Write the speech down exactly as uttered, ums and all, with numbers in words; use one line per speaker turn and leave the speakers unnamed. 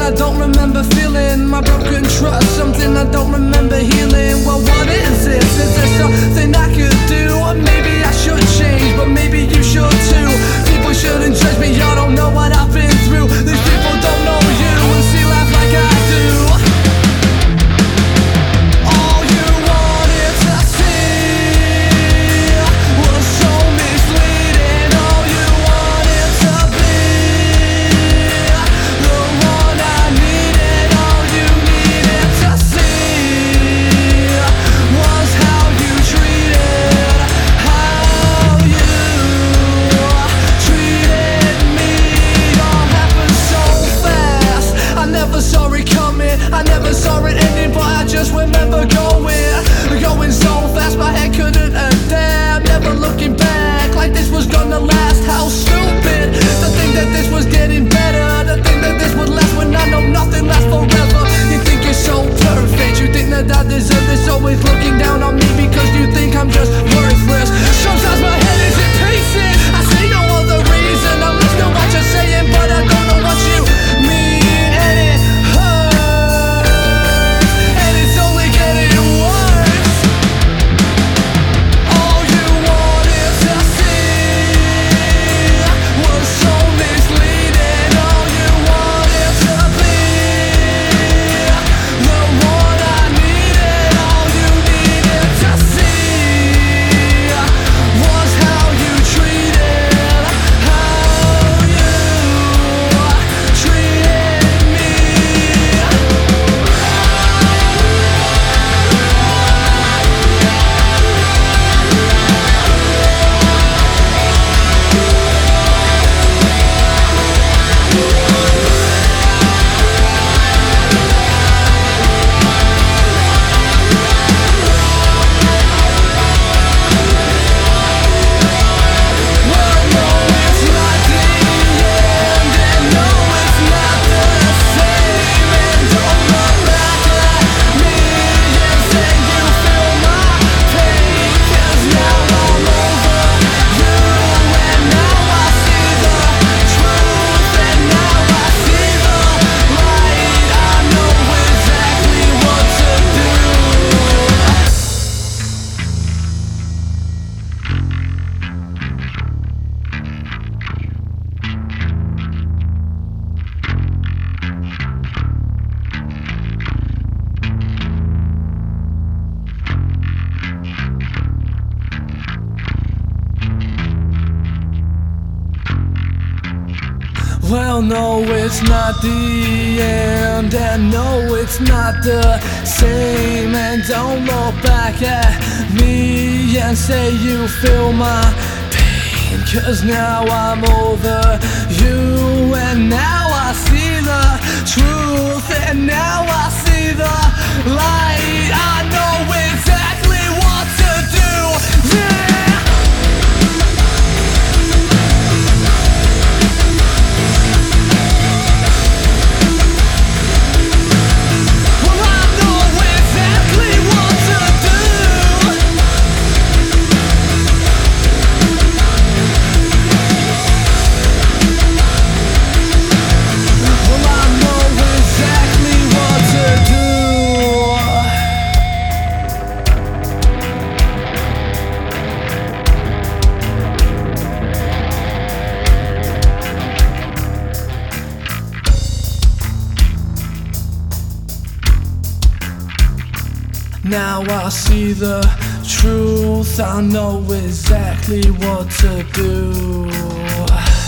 something I don't remember feeling. My broken trust, something I don't remember healing. Well, what is this? Is there something I could do? Or maybe I should change, but maybe you should too. People shouldn't judge me, y'all don't know what I've been through. These people don't know you and see life like I do. I never saw it ending, but I just remember going Going so fast, my head couldn't adapt. Never looking back, like this was gonna last. How stupid, to think that this was getting better. To think that this would last when I know nothing lasts forever. You think you're so perfect, you think that I deserve this. Always looking down on me because you think I'm just worthless. Sometimes my head is in pieces, I see no other reason. I'm listening to what you're saying, but I don't know what you mean. And it well, no, it's not the end, and no, it's not the same. And don't look back at me and say you feel my pain, 'cause now I'm over you, and now I see the truth, and now I see the light. I know exactly what to do, yeah. Now I see the truth, I know exactly what to do.